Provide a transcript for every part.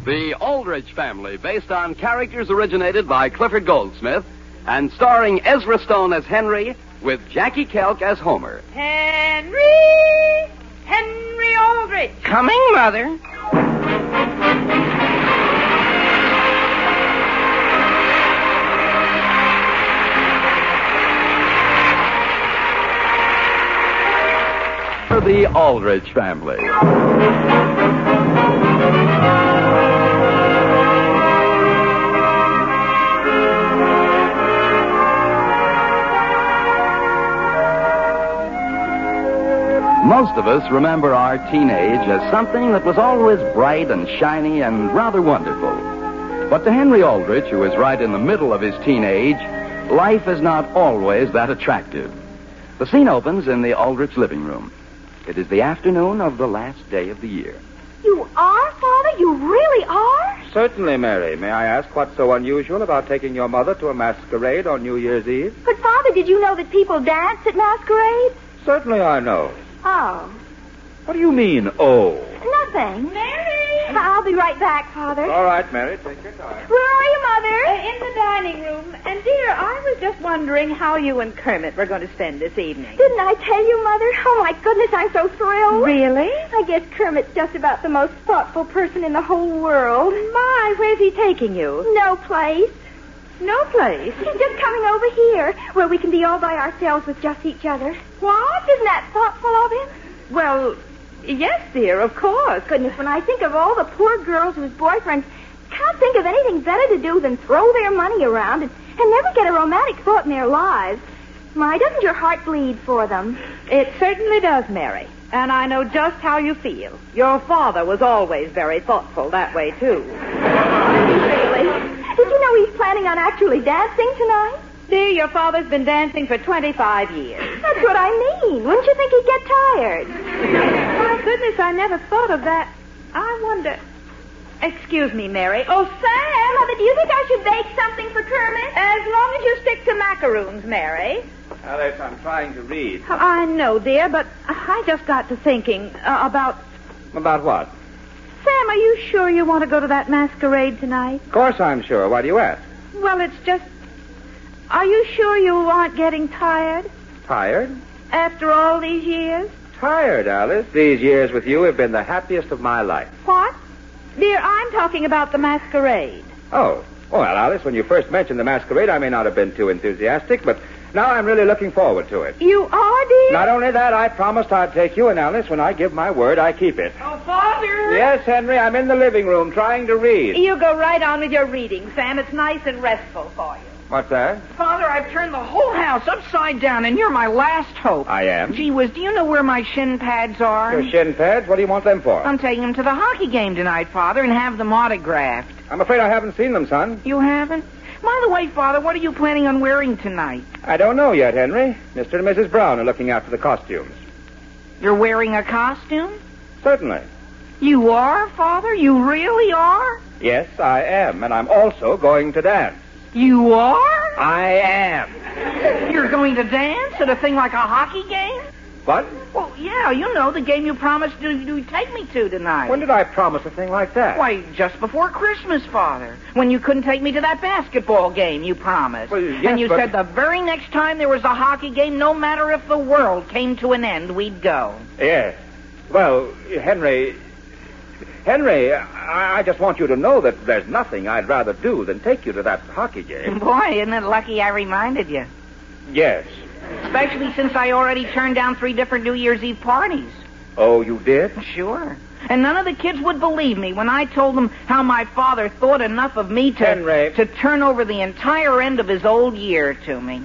The Aldrich Family, based on characters originated by Clifford Goldsmith and starring Ezra Stone as Henry with Jackie Kelk as Homer. Henry Aldrich. Coming, Mother. The Aldrich Family. Most of us remember our teenage as something that was always bright and shiny and rather wonderful. But to Henry Aldrich, who is right in the middle of his teenage, life is not always that attractive. The scene opens in the Aldrich living room. It is the afternoon of the last day of the year. You are, Father? You really are? Certainly, Mary. May I ask what's so unusual about taking your mother to a masquerade on New Year's Eve? But, Father, did you know that people dance at masquerades? Certainly I know. Oh. What do you mean, oh? Nothing. Mary! I'll be right back, Father. All right, Mary, take your time. Where are you, Mother? In the dining room. And, dear, I was just wondering how you and Kermit were going to spend this evening. Didn't I tell you, Mother? Oh, my goodness, I'm so thrilled. Really? I guess Kermit's just about the most thoughtful person in the whole world. My, where's he taking you? No place. No place. He's just coming over here, where we can be all by ourselves with just each other. What? Isn't that thoughtful of him? Well, yes, dear, of course. Goodness, when I think of all the poor girls whose boyfriends can't think of anything better to do than throw their money around and never get a romantic thought in their lives. My, doesn't your heart bleed for them? It certainly does, Mary. And I know just how you feel. Your father was always very thoughtful that way, too. Really? Did you know he's planning on actually dancing tonight? Dear, your father's been dancing for 25 years. That's what I mean. Wouldn't you think he'd get tired? My goodness, I never thought of that. I wonder... Excuse me, Mary. Oh, Sam! Mother, do you think I should bake something for Kermit? As long as you stick to macaroons, Mary. Alice, I'm trying to read. I know, dear, but I just got to thinking about... About what? Sam, are you sure you want to go to that masquerade tonight? Of course I'm sure. Why do you ask? Well, it's just... Are you sure you aren't getting tired? Tired? After all these years? Tired, Alice. These years with you have been the happiest of my life. What? Dear, I'm talking about the masquerade. Oh. Well, Alice, when you first mentioned the masquerade, I may not have been too enthusiastic, but now I'm really looking forward to it. You are, dear? Not only that, I promised I'd take you and Alice. When I give my word, I keep it. Oh, Father! Yes, Henry, I'm in the living room trying to read. You go right on with your reading, Sam. It's nice and restful for you. What's that? Father, I've turned the whole house upside down, and you're my last hope. I am? Gee whiz, do you know where my shin pads are? Your shin pads? What do you want them for? I'm taking them to the hockey game tonight, Father, and have them autographed. I'm afraid I haven't seen them, son. You haven't? By the way, Father, what are you planning on wearing tonight? I don't know yet, Henry. Mr. and Mrs. Brown are looking after the costumes. You're wearing a costume? Certainly. You are, Father? You really are? Yes, I am, and I'm also going to dance. You are? I am. You're going to dance at a thing like a hockey game? What? Well, yeah, you know, the game you promised to take me to tonight. When did I promise a thing like that? Why, just before Christmas, Father. When you couldn't take me to that basketball game you promised. Well, yes, and you but... said the very next time there was a hockey game, no matter if the world came to an end, we'd go. Yes. Well, Henry, I just want you to know that there's nothing I'd rather do than take you to that hockey game. Boy, isn't it lucky I reminded you. Yes. Especially since I already turned down 3 different New Year's Eve parties. Oh, you did? Sure. And none of the kids would believe me when I told them how my father thought enough of me to turn over the entire end of his old year to me.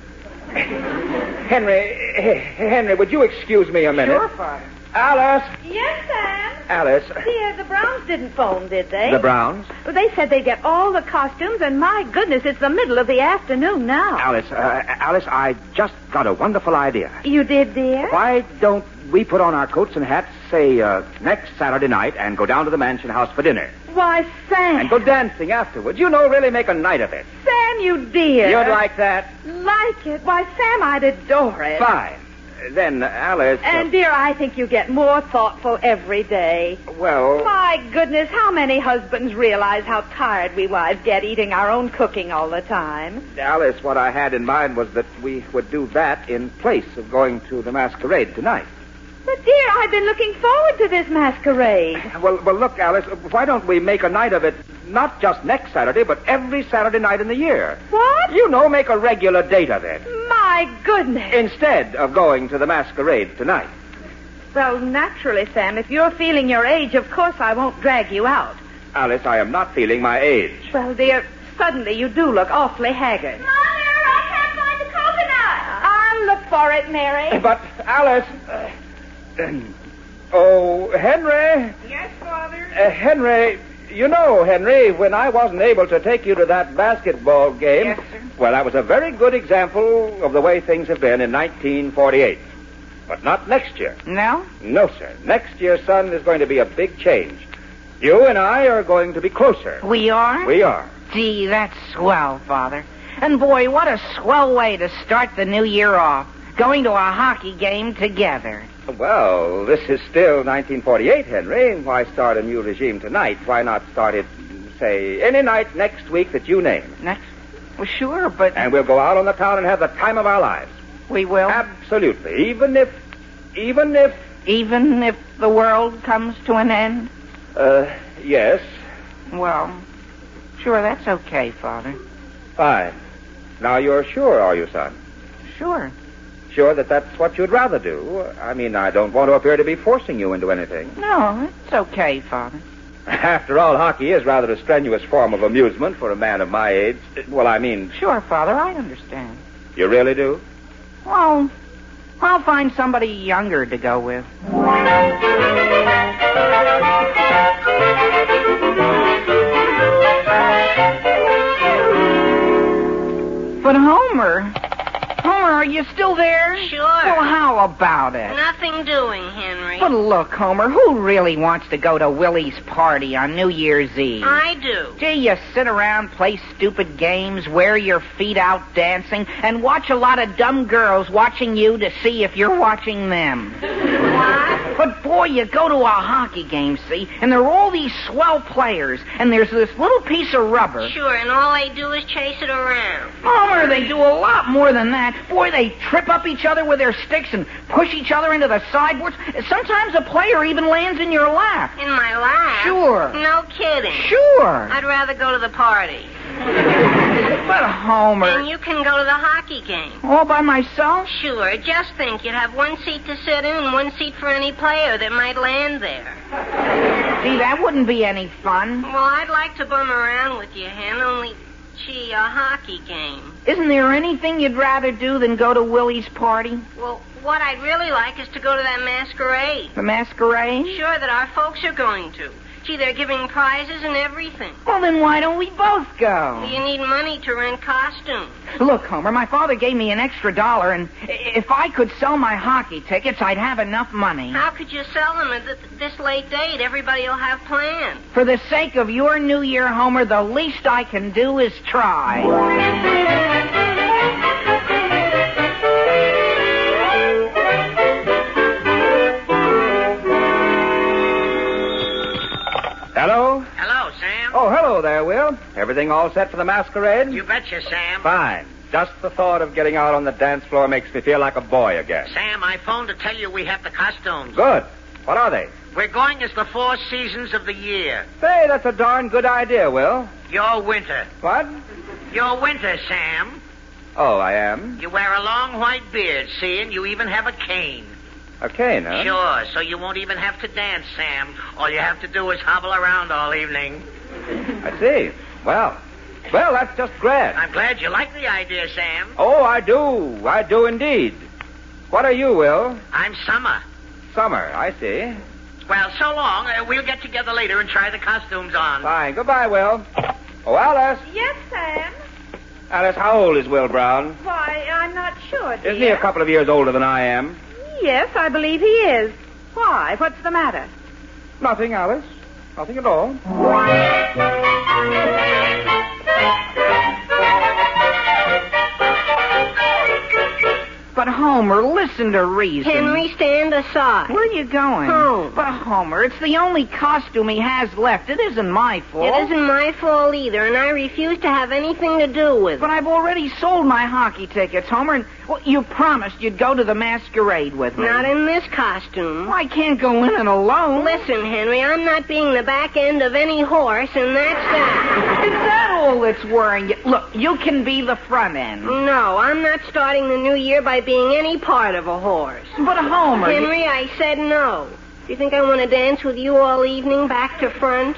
Henry, would you excuse me a minute? Sure, Father. Alice! Yes, Sam? Alice. Dear, the Browns didn't phone, did they? The Browns? Well, they said they'd get all the costumes, and my goodness, it's the middle of the afternoon now. Alice, I just got a wonderful idea. You did, dear? Why don't we put on our coats and hats, say, next Saturday night and go down to the Mansion House for dinner? Why, Sam. And go dancing afterwards. You know, really make a night of it. Sam, you dear. You'd like that? Like it? Why, Sam, I'd adore it. Fine. Then, Alice... And, dear, I think you get more thoughtful every day. Well... My goodness, how many husbands realize how tired we wives get eating our own cooking all the time? Alice, what I had in mind was that we would do that in place of going to the masquerade tonight. But, dear, I've been looking forward to this masquerade. Well, look, Alice, why don't we make a night of it, not just next Saturday, but every Saturday night in the year? What? You know, make a regular date of it. My goodness. Instead of going to the masquerade tonight. Well, naturally, Sam, if you're feeling your age, of course I won't drag you out. Alice, I am not feeling my age. Well, dear, suddenly you do look awfully haggard. Mother, I can't find the coconut. I'll look for it, Mary. But, Alice... Oh, Henry. Yes, Father? Henry, you know, Henry, when I wasn't able to take you to that basketball game... Yes, sir. Well, that was a very good example of the way things have been in 1948. But not next year. No? No, sir. Next year, son, is going to be a big change. You and I are going to be closer. We are? We are. Gee, that's swell, Father. And, boy, what a swell way to start the new year off. Going to a hockey game together. Well, this is still 1948, Henry. Why start a new regime tonight? Why not start it, say, any night next week that you name? Next? Well, sure, but... And we'll go out on the town and have the time of our lives. We will? Absolutely. Even if... Even if the world comes to an end? Yes. Well, sure, that's okay, Father. Fine. Now you're sure, are you, son? Sure. Sure that that's what you'd rather do? I mean, I don't want to appear to be forcing you into anything. No, it's okay, Father. After all, hockey is rather a strenuous form of amusement for a man of my age. Well, I mean... Sure, Father, I understand. You really do? Well, I'll find somebody younger to go with. But Homer, are you still there? Sure. Well, how about it? Nothing doing, Henry. But look, Homer, who really wants to go to Willie's party on New Year's Eve? I do. Gee, you sit around, play stupid games, wear your feet out dancing, and watch a lot of dumb girls watching you to see if you're watching them. What? But, boy, you go to a hockey game, see, and there are all these swell players, and there's this little piece of rubber. Sure, and all they do is chase it around. Homer, they do a lot more than that. Boy, they trip up each other with their sticks and push each other into the sideboards. Sometimes a player even lands in your lap. In my lap? Sure. No kidding. Sure. I'd rather go to the party. But, Homer... And you can go to the hockey game. All by myself? Sure, just think, you'd have one seat to sit in and one seat for any player that might land there. Gee, that wouldn't be any fun. Well, I'd like to bum around with you, Hen, only, gee, a hockey game. Isn't there anything you'd rather do than go to Willie's party? Well, what I'd really like is to go to that masquerade. The masquerade? Sure, that our folks are going to. Gee, they're giving prizes and everything. Well, then why don't we both go? You need money to rent costumes. Look, Homer, my father gave me an extra $1, and if I could sell my hockey tickets, I'd have enough money. How could you sell them at this late date? Everybody will have plans. For the sake of your New Year, Homer, the least I can do is try. Hello? Hello, Sam. Oh, hello there, Will. Everything all set for the masquerade? You betcha, Sam. Fine. Just the thought of getting out on the dance floor makes me feel like a boy again. Sam, I phoned to tell you we have the costumes. Good. What are they? We're going as the 4 seasons of the year. Say, that's a darn good idea, Will. Your winter. What? Your winter, Sam. Oh, I am? You wear a long white beard, see, and you even have a cane. A cane, huh? Sure, so you won't even have to dance, Sam. All you have to do is hobble around all evening. I see. Well, that's just grand. I'm glad you like the idea, Sam. Oh, I do. I do indeed. What are you, Will? I'm Summer. Summer, I see. Well, so long. We'll get together later and try the costumes on. Fine. Goodbye, Will. Oh, Alice. Yes, Sam? Alice, how old is Will Brown? Why, I'm not sure, dear. Isn't he a couple of years older than I am? Yes, I believe he is. Why? What's the matter? Nothing, Alice. Nothing at all. But, Homer, listen listen to reason. Henry, stand aside. Where are you going? Home. But, Homer, it's the only costume he has left. It isn't my fault. It isn't my fault either, and I refuse to have anything to do with it. But I've already sold my hockey tickets, Homer, and you promised you'd go to the masquerade with me. Not in this costume. I can't go in it alone. Listen, Henry, I'm not being the back end of any horse, and that's that. Is that all that's worrying you? Look, you can be the front end. No, I'm not starting the new year by being any part of a horse. But, Homer... Henry, I said no. Do you think I want to dance with you all evening, back to front?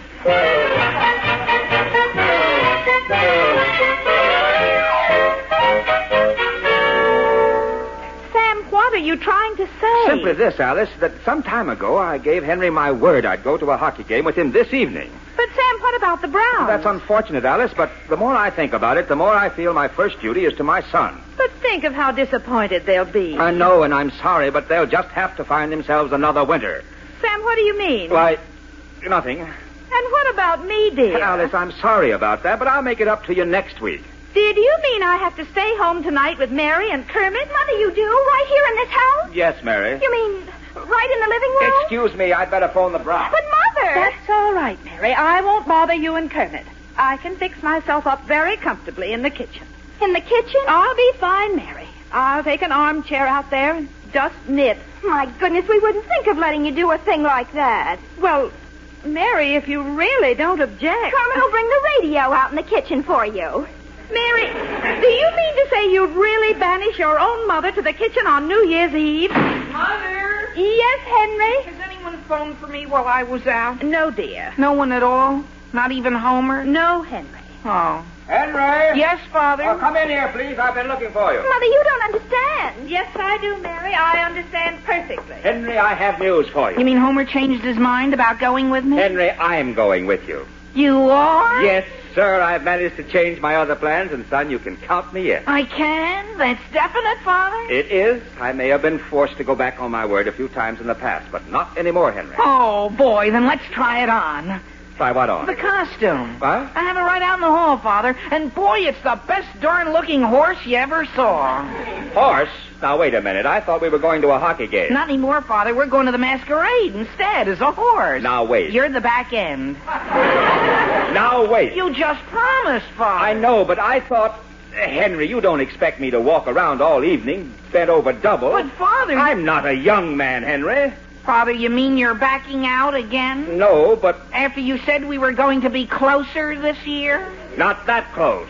What are you trying to say? Simply this, Alice, that some time ago I gave Henry my word I'd go to a hockey game with him this evening. But, Sam, what about the Browns? That's unfortunate, Alice, but the more I think about it, the more I feel my first duty is to my son. But think of how disappointed they'll be. I know, and I'm sorry, but they'll just have to find themselves another winter. Sam, what do you mean? Why, nothing. And what about me, dear? Alice, I'm sorry about that, but I'll make it up to you next week. Dear, do you mean I have to stay home tonight with Mary and Kermit? Mother, you do? Right here in this house? Yes, Mary. You mean right in the living room? Excuse me, I'd better phone the Browns. But, Mother! That's all right, Mary. I won't bother you and Kermit. I can fix myself up very comfortably in the kitchen. In the kitchen? I'll be fine, Mary. I'll take an armchair out there and just knit. My goodness, we wouldn't think of letting you do a thing like that. Well, Mary, if you really don't object... Kermit will bring the radio out in the kitchen for you. Mary, do you mean to say you'd really banish your own mother to the kitchen on New Year's Eve? Mother? Yes, Henry? Has anyone phoned for me while I was out? No, dear. No one at all? Not even Homer? No, Henry. Oh. Henry! Yes, Father? Oh, come in here, please. I've been looking for you. Mother, you don't understand. Yes, I do, Mary. I understand perfectly. Henry, I have news for you. You mean Homer changed his mind about going with me? Henry, I'm going with you. You are? Yes, sir. I've managed to change my other plans, and, son, you can count me in. I can? That's definite, Father? It is. I may have been forced to go back on my word a few times in the past, but not anymore, Henry. Oh, boy, then let's try it on. Try what on? The costume. What? I have it right out in the hall, Father, and, boy, it's the best darn-looking horse you ever saw. Horse? Now, wait a minute. I thought we were going to a hockey game. Not anymore, Father. We're going to the masquerade instead as a horse. Now, wait. You're the back end. Now, wait. You just promised, Father. I know, but I thought... Henry, you don't expect me to walk around all evening, bent over double. But, Father... I'm not a young man, Henry. Father, you mean you're backing out again? No, but... After you said we were going to be closer this year? Not that close.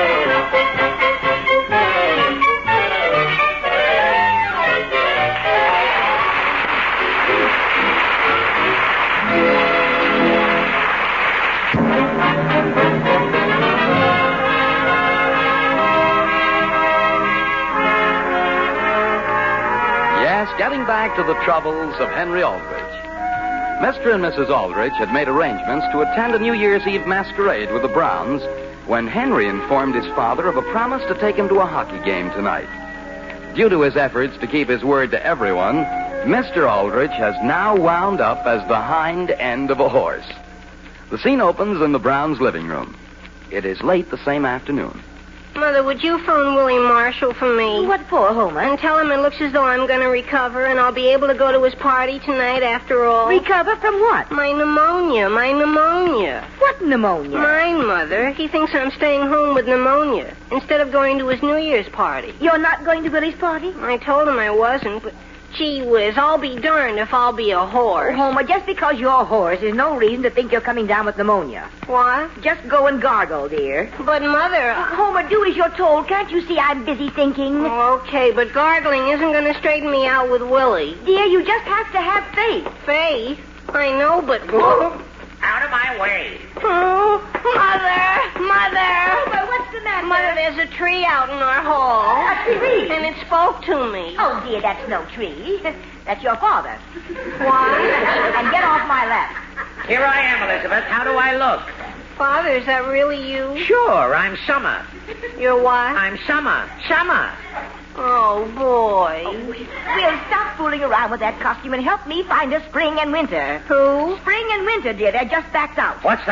Getting back to the troubles of Henry Aldrich. Mr. and Mrs. Aldrich had made arrangements to attend a New Year's Eve masquerade with the Browns when Henry informed his father of a promise to take him to a hockey game tonight. Due to his efforts to keep his word to everyone, Mr. Aldrich has now wound up as the hind end of a horse. The scene opens in the Browns' living room. It is late the same afternoon. Mother, would you phone Willie Marshall for me? What for, Homer? And tell him it looks as though I'm going to recover and I'll be able to go to his party tonight after all. Recover from what? My pneumonia. What pneumonia? Mine, Mother. He thinks I'm staying home with pneumonia instead of going to his New Year's party. You're not going to Willie's party? I told him I wasn't, but gee whiz, I'll be darned if I'll be a horse. Oh, Homer, just because you're a horse is no reason to think you're coming down with pneumonia. What? Just go and gargle, dear. But, Mother... Homer, do as you're told. Can't you see I'm busy thinking? Oh, okay, but gargling isn't going to straighten me out with Willie. Dear, you just have to have faith. Faith? I know, but... Out of my way. Oh, Mother! Homer, what's the matter? Mother, there's a tree out in our hall. A tree? And it spoke to me. Oh, dear, that's no tree. That's your father. What? And get off my lap. Here I am, Elizabeth. How do I look? Father, is that really you? Sure, I'm Summer. You're what? I'm Summer. Summer. Oh, boy. Will, stop fooling around with that costume and help me find a spring and winter. Who? Spring and winter, dear. They're just backed out. What's that?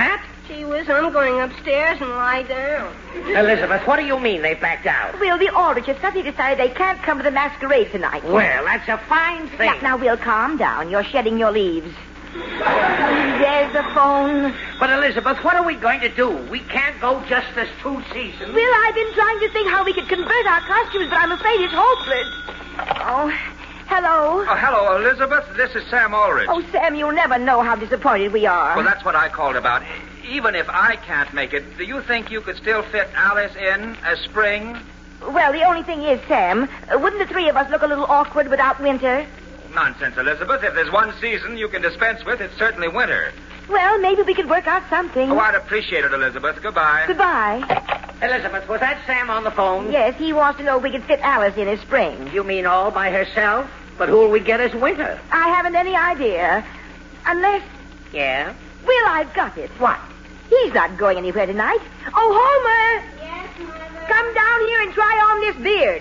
Gee whiz, I'm going upstairs and lie down. Elizabeth, what do you mean they backed out? Will, the Aldriches suddenly decided they can't come to the masquerade tonight. Well, that's a fine thing. Now, Will, calm down. You're shedding your leaves. There's the phone. But, Elizabeth, what are we going to do? We can't go just as 2 seasons. Will, I've been trying to think how we could convert our costumes, but I'm afraid it's hopeless. Oh, hello. Oh, hello, Elizabeth. This is Sam Ulrich. Oh, Sam, you'll never know how disappointed we are. Well, that's what I called about. Even if I can't make it, do you think you could still fit Alice in as Spring? Well, the only thing is, Sam, wouldn't the three of us look a little awkward without Winter? Nonsense, Elizabeth. If there's one season you can dispense with, it's certainly winter. Well, maybe we could work out something. Oh, I'd appreciate it, Elizabeth. Goodbye. Goodbye. Elizabeth, was that Sam on the phone? Yes, he wants to know if we could fit Alice in as Spring. You mean all by herself? But who'll we get as Winter? I haven't any idea. Unless... Yeah? Well, I've got it. What? He's not going anywhere tonight. Oh, Homer! Yes, Mother? Come down here and try on this beard.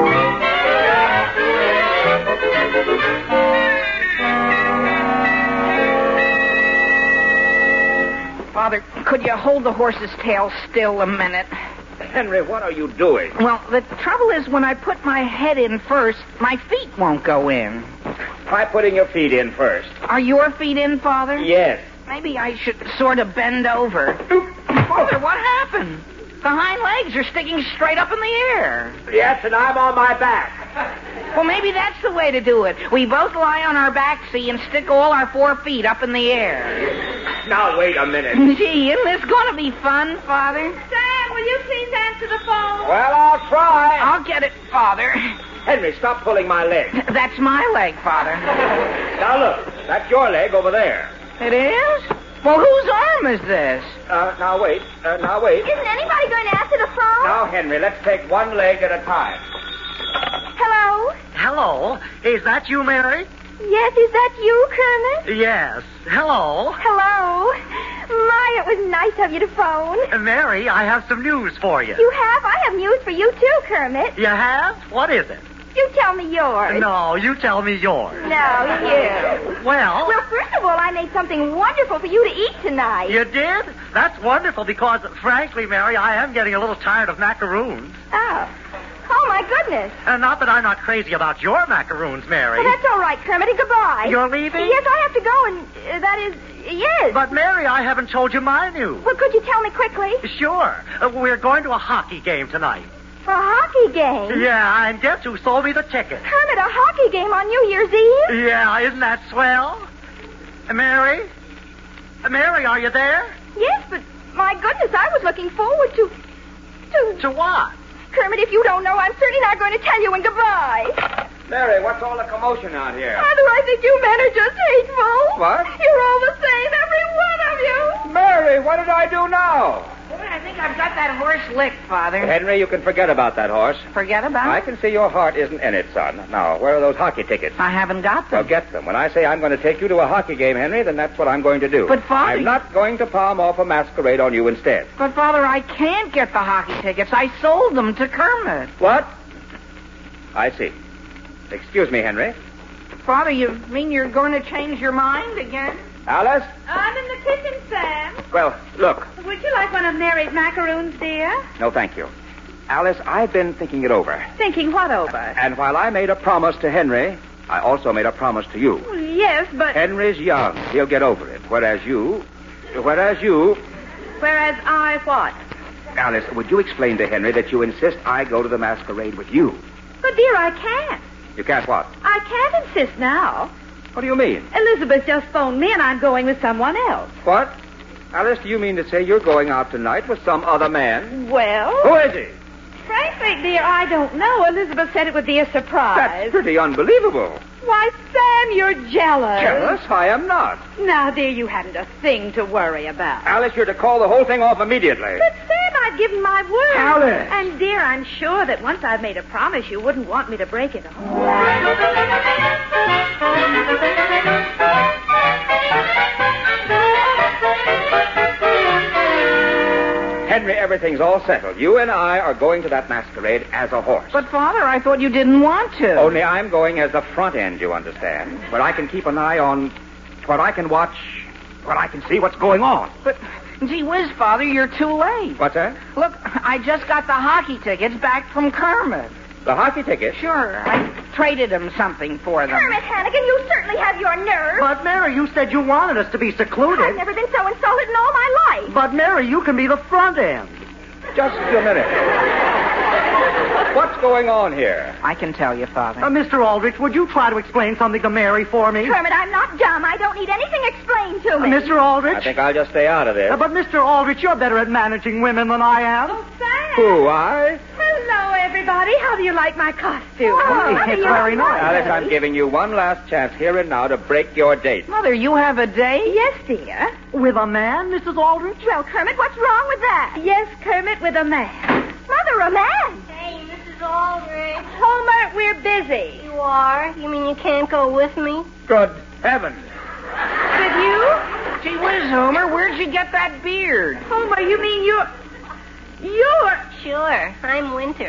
Father, could you hold the horse's tail still a minute? Henry, what are you doing? Well, the trouble is when I put my head in first, my feet won't go in. Try putting your feet in first. Are your feet in, Father? Yes. Maybe I should sort of bend over. Father, what happened? The hind legs are sticking straight up in the air. Yes, and I'm on my back. Well, maybe that's the way to do it. We both lie on our back, see, and stick all our 4 feet up in the air. Now, wait a minute. Gee, isn't this going to be fun, Father? Sam, will you please answer the phone? Well, I'll try. I'll get it, Father. Henry, stop pulling my leg. That's my leg, Father. Now, look. That's your leg over there. It is? Well, whose arm is this? Now, wait. Isn't anybody going to answer the phone? Now, Henry, let's take one leg at a time. Hello? Hello. Is that you, Mary? Yes, is that you, Kermit? Yes. Hello. Hello. My, it was nice of you to phone. Mary, I have some news for you. You have? I have news for you, too, Kermit. You have? What is it? You tell me yours. No, you tell me yours. No, you. Well, First of all, I made something wonderful for you to eat tonight. you did? That's wonderful because, frankly, Mary, I am getting a little tired of macaroons. Oh, my goodness. Not that I'm not crazy about your macaroons, Mary. Well, that's all right, Kermit, and goodbye. You're leaving? Yes, I have to go, and that is, yes. But, Mary, I haven't told you my news. Well, could you tell me quickly? Sure. We're going to a hockey game tonight. A hockey game? Yeah, and guess who sold me the ticket? Kermit, a hockey game on New Year's Eve? Yeah, isn't that swell? Mary? Mary, are you there? Yes, but my goodness, I was looking forward to... To what? Kermit, if you don't know, I'm certainly not going to tell you, and goodbye. Mary, what's all the commotion out here? Father, I think you men are just hateful. What? You're all the same, every one of you. Mary, what did I do now? Boy, I think I've got that horse licked, Father. Henry, you can forget about that horse. Forget about I it? can see your heart isn't in it, son. Now, where are those hockey tickets? I haven't got Well, them. get them. When I say I'm going to take you to a hockey game, Henry, then that's what I'm going to do. But, Father... I'm not going to palm off a masquerade on you instead. But, Father, I can't get the hockey tickets. I sold them to Kermit. What? I see. Excuse me, Henry. Father, you mean you're going to change your mind again? Alice? I'm in the kitchen, Sam. Well, look. Would you like one of Mary's macaroons, dear? No, thank you. Alice, I've been thinking it over. Thinking what over? And while I made a promise to Henry, I also made a promise to you. Yes, but... Henry's young. He'll get over it. Whereas you... Whereas I what? Alice, would you explain to Henry that you insist I go to the masquerade with you? But, dear, I can't. You can't what? I can't insist now. What do you mean? Elizabeth just phoned me, and I'm going with someone else. What? Alice, do you mean to say you're going out tonight with some other man? Well... Who is he? Frankly, dear, I don't know. Elizabeth said it would be a surprise. That's pretty unbelievable. Why, Sam, you're jealous. Jealous? I am not. Now, dear, you haven't a thing to worry about. Alice, you're to call the whole thing off immediately. But, Sam, I've given my word. Alice! And, dear, I'm sure that once I've made a promise, you wouldn't want me to break it. Henry, everything's all settled. You and I are going to that masquerade as a horse. But, Father, I thought you didn't want to. Only I'm going as the front end, you understand. Where I can keep an eye on... Where I can watch... Where I can see what's going on. But Gee whiz, Father, you're too late. What's that? Look, I just got the hockey tickets back from Kermit. The hockey ticket? Sure, I traded him something for them. Kermit Hannigan, you certainly have your nerve. But, Mary, you said you wanted us to be secluded. I've never been so insulted in all my life. But, Mary, you can be the front end. Just a minute. What's going on here? I can tell you, Father. Mr. Aldrich, would you try to explain something to Mary for me? Kermit, I'm not dumb. I don't need anything explained to me. Mr. Aldrich? I think I'll just stay out of this. But, Mr. Aldrich, you're better at managing women than I am. Oh, Sam. Who, I? Hello, everybody. How do you like my costume? It's very nice. Alice, I'm giving you one last chance here and now to break your date. Mother, you have a date? Yes, dear. With a man, Mrs. Aldrich? Well, Kermit, what's wrong with that? Yes, Kermit, with a man. Mother, a man? Hey, Mrs. Aldrich. Homer, we're busy. You are? You mean you can't go with me? Good heavens. With you? Gee whiz, Homer, where'd you get that beard? Homer, you mean you're... Sure. I'm Winter.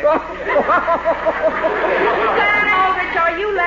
Sam Aldrich, are you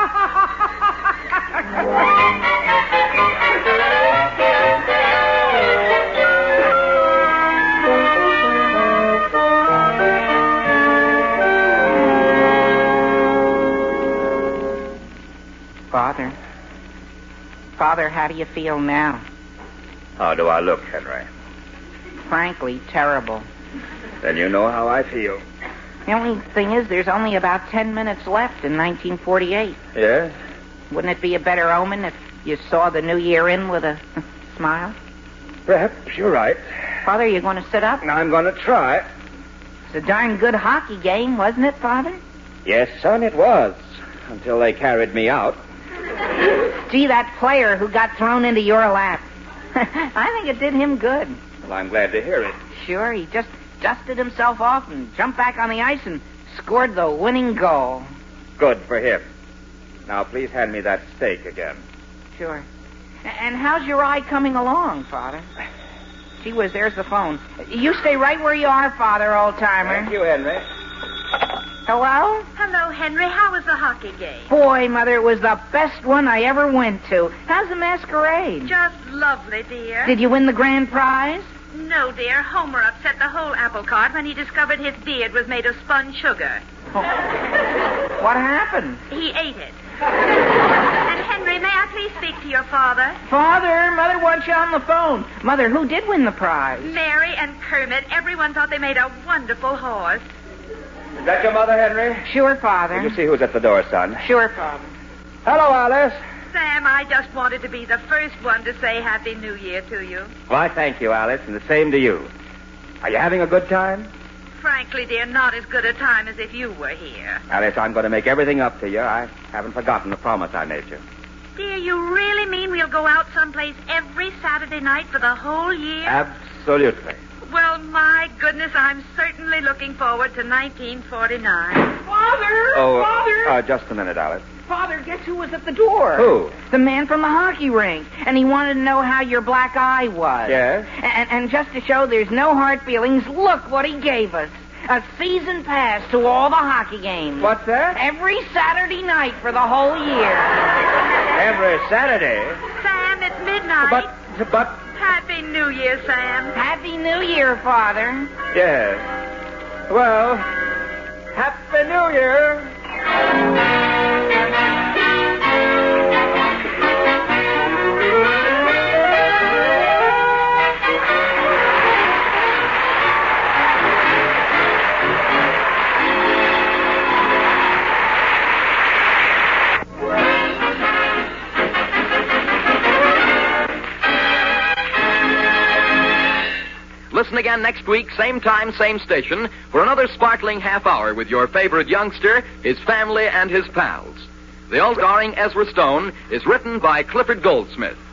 Father, how do you feel now? How do I look, Henry? Frankly, terrible. Then you know how I feel. The only thing is, there's only about 10 minutes left in 1948. Yes? Wouldn't it be a better omen if you saw the new year in with a smile? Perhaps you're right. Father, you going to sit up? I'm going to try. It's a darn good hockey game, wasn't it, Father? Yes, son, it was. Until they carried me out. Gee, that player who got thrown into your lap. I think it did him good. Well, I'm glad to hear it. Sure, he just dusted himself off and jumped back on the ice and scored the winning goal. Good for him. Now, please hand me that steak again. Sure. And how's your eye coming along, Father? Gee whiz, there's the phone. You stay right where you are, Father, old-timer. Thank you, Henry. Hello? Hello, Henry. How was the hockey game? Boy, Mother, it was the best one I ever went to. How's the masquerade? Just lovely, dear. Did you win the grand prize? No, dear. Homer upset the whole apple cart when he discovered his beard was made of spun sugar. Oh. What happened? He ate it. And, Henry, may I please speak to your father? Father, Mother wants you on the phone. Mother, who did win the prize? Mary and Kermit. Everyone thought they made a wonderful horse. Is that your mother, Henry? Sure, Father. Did you see who's at the door, son? Sure, Father. Hello, Alice. Sam, I just wanted to be the first one to say Happy New Year to you. Why, thank you, Alice, and the same to you. Are you having a good time? Frankly, dear, not as good a time as if you were here. Alice, I'm going to make everything up to you. I haven't forgotten the promise I made you. Dear, you really mean we'll go out someplace every Saturday night for the whole year? Absolutely. Well, my goodness, I'm certainly looking forward to 1949. Father! Oh, Father! Just a minute, Alice. Father, guess who was at the door? Who? The man from the hockey rink. And he wanted to know how your black eye was. Yes? And just to show there's no hard feelings, look what he gave us. A season pass to all the hockey games. What's that? Every Saturday night for the whole year. Every Saturday? Sam, it's midnight. But... Happy New Year, Sam. Happy New Year, Father. Yes. Well, Happy New Year. Listen again next week, same time, same station, for another sparkling half hour with your favorite youngster, his family, and his pals. The old starring Ezra Stone is written by Clifford Goldsmith.